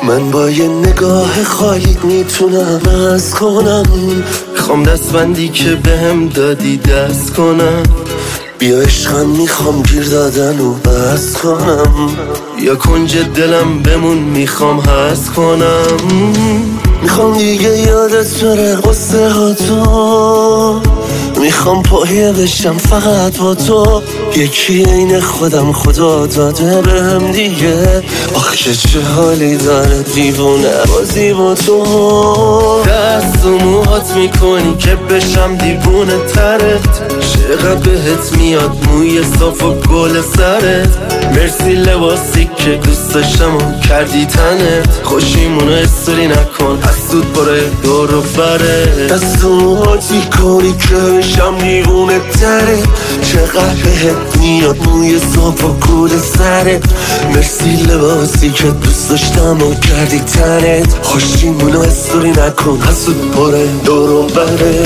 من با یه نگاه خالی میتونم از کنم. میخوام دستبندی که بهم دادی دست کنم. بیا عشقم میخوام گیر دادن و بس کنم. یا کنج دلم بمون میخوام حس کنم. میخوام دیگه یادت بره قصه ها تو. میخوام پایه بشم فقط با تو. یکی عین خودم خدا داده بهم دیگه. آخه چه حالی داره دیوونه بازی با تو. دست و موهات میکنی که بشم دیوونه ترت. چقدر بهت میاد موی صاف و گل سرت. مرسی لباسی که دوست داشتم و کردی تنت. خوشیمونو استوری نکن حسود باره دور و بره. دست و موهات میکنی که بشم دیوونه ترت. چقدر بهت میاد موی صاف و گل سرت. مرسی لباسی که دوست داشتم و کردی تنت. خوشیمونو استوری نکن حسود باره دور و بره.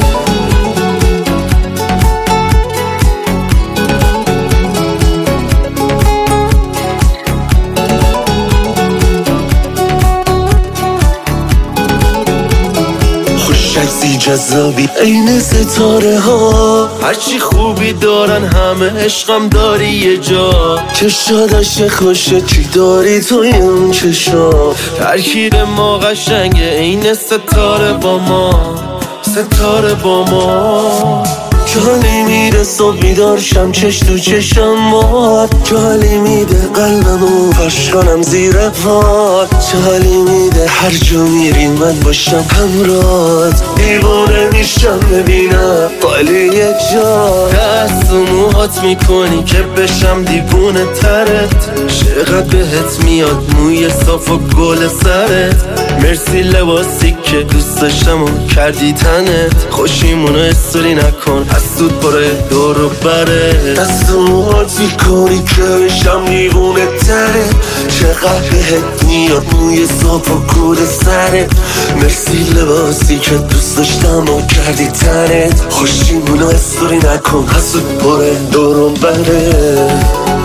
عکسی جذابی عین ستاره ها. هرچی خوبی دارن همه عشقم داری یه جا. چشادش خوشه چی داری توی اون چشا. ترکیب ما قشنگه عین ستاره با ما. ستاره با ما. جالی میده صبح بیدارشم چش تو چشم باد. جالی میده قلبمو پاش کنم زیر پاد. جالی میده هر جا میری من باشم همراهت. دیوونه میشم ببینم خالی یه جا. دست و موهات میکنی که بشم دیوونه ترت. چقدر بهت میاد موی صاف و گل سرت. مرسی لباسی که دوست داشتم و کردی تنت. خوشیمونو استوری نکن حسود باره دور و بره. دست و موهات میکنی که بشم دیوونه ترت. چقدر بهت میاد موی صاف و گل سرت. مرسی لباسی که دوست داشتم و کردی تنت. خوشیمونو استوری نکن حسود باره دور و بره.